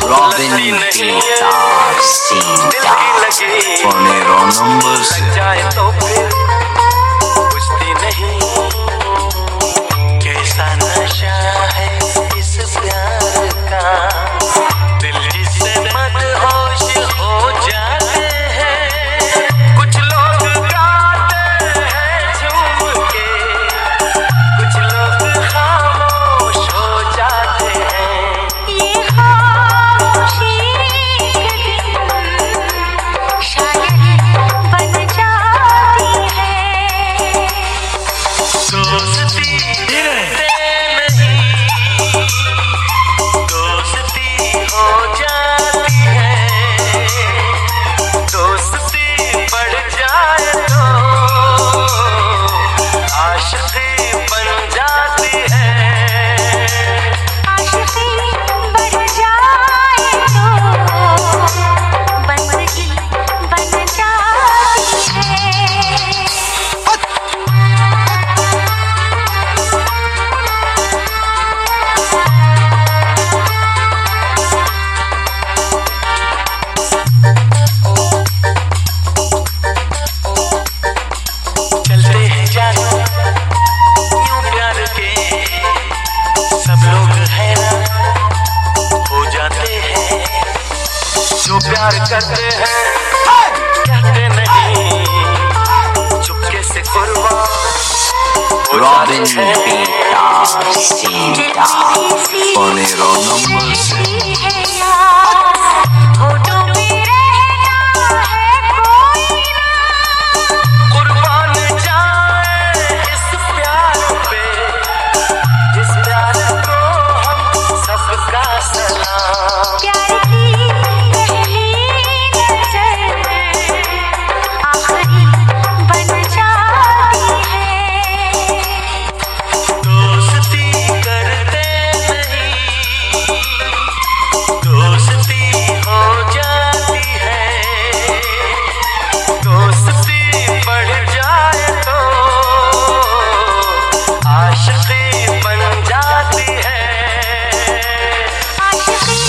Robin Peter Sita Ponero numbers जाए तो फिर बुझती नहीं कैसा नशा है इस प्यार का दिल जिससे मदहोश हो जाते हैं कुछ लोग गाते हैं झूम के कुछ लोग खामोश हो जाते हैं ये खामोशी शायद बन जाती है दोस्ती दोस्ती हो जाती है दोस्ती बढ़ जाए तो आशिकी बन जाती है आशिकी बढ़ जाए तो बंदगी बन जाती है चलते हैं जानो यूं प्यार के सब लोग हैरान हो जाते हैं जो प्यार करते हैं कहते नहीं चुपके से कुर्बान हो Robin जाते हैं Peter Sita Ponero numbers होठों पे रहना है कोई ना कुर्बान जाए इस प्यार पे जिस प्यार को हम सबका सलाम प्यार की पहली नजर आखिरी बन जाती है दोस्ती करते नहीं दोस्ती हो जाती है दोस्ती बढ़ जाए तो आशिकी बन जाती है आशिकी